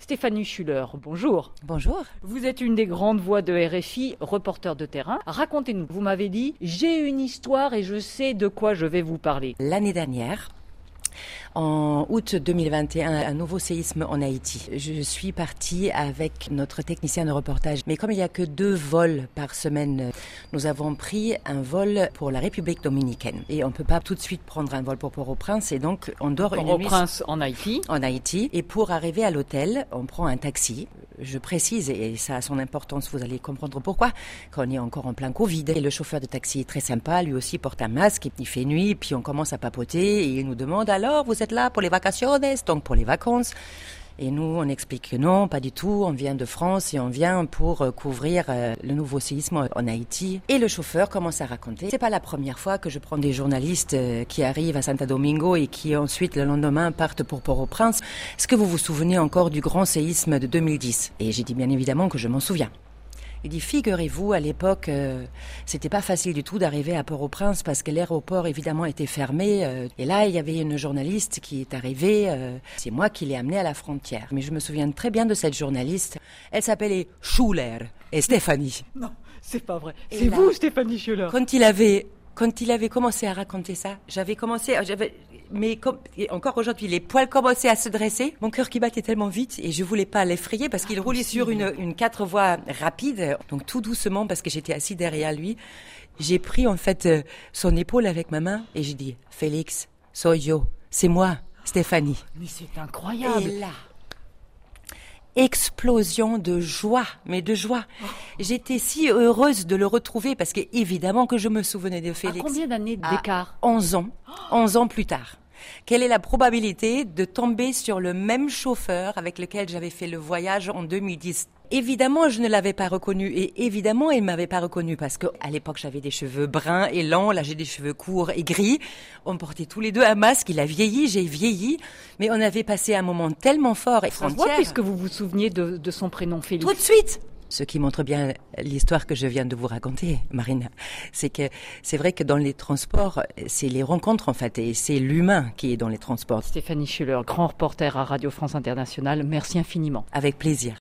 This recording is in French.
Stéphanie Schuller, bonjour. Bonjour. Vous êtes une des grandes voix de RFI, reporter de terrain. Racontez-nous, vous m'avez dit, j'ai une histoire et je sais de quoi je vais vous parler. L'année dernière, en août 2021, un nouveau séisme en Haïti. Je suis partie avec notre technicien de reportage. Mais comme il n'y a que 2 vols par semaine, nous avons pris un vol pour la République dominicaine. Et on ne peut pas tout de suite prendre un vol pour Port-au-Prince. Et donc, on dort une nuit Port-au-Prince en Haïti. En Haïti. Et pour arriver à l'hôtel, on prend un taxi. Je précise, et ça a son importance, vous allez comprendre pourquoi, qu'on est encore en plein Covid. Et le chauffeur de taxi est très sympa, lui aussi porte un masque, il fait nuit, puis on commence à papoter, et il nous demande, alors, vous êtes là pour les vacaciones, donc pour les vacances. Et nous, on explique que non, pas du tout, on vient de France et on vient pour couvrir le nouveau séisme en Haïti. Et le chauffeur commence à raconter. C'est pas la première fois que je prends des journalistes qui arrivent à Santo Domingo et qui ensuite, le lendemain, partent pour Port-au-Prince. Est-ce que vous vous souvenez encore du grand séisme de 2010 ? Et j'ai dit bien évidemment que je m'en souviens. Il dit, figurez-vous, à l'époque, c'était pas facile du tout d'arriver à Port-au-Prince parce que l'aéroport, évidemment, était fermé. Et là, il y avait une journaliste qui est arrivée. C'est moi qui l'ai amenée à la frontière. Mais je me souviens très bien de cette journaliste. Elle s'appelait Schuller et Stéphanie. Non, c'est pas vrai. C'est vous, Stéphanie Schuller. Quand il avait commencé à raconter ça, mais encore aujourd'hui, les poils commençaient à se dresser. Mon cœur qui battait tellement vite et je voulais pas l'effrayer parce qu'il roulait sur une 4 voies rapide. Donc tout doucement parce que j'étais assis derrière lui. J'ai pris en fait son épaule avec ma main et j'ai dit, Félix, soy yo, c'est moi, Stéphanie. Mais c'est incroyable. Et là, explosion de joie, mais de joie. J'étais si heureuse de le retrouver parce que évidemment que je me souvenais de Félix. À combien d'années d'écart ? 11 ans. 11 ans plus tard. Quelle est la probabilité de tomber sur le même chauffeur avec lequel j'avais fait le voyage en 2010 ? Évidemment, je ne l'avais pas reconnu et évidemment, il ne m'avait pas reconnu parce qu'à l'époque, j'avais des cheveux bruns et longs. Là, j'ai des cheveux courts et gris. On portait tous les deux un masque. Il a vieilli, j'ai vieilli. Mais on avait passé un moment tellement fort et frontière. Ça se voit puisque vous vous souveniez de son prénom, Félix. Tout de suite. Ce qui montre bien l'histoire que je viens de vous raconter, Marina, c'est que c'est vrai que dans les transports, c'est les rencontres en fait, et c'est l'humain qui est dans les transports. Stéphanie Schuller, grand reporter à Radio France Internationale, merci infiniment. Avec plaisir.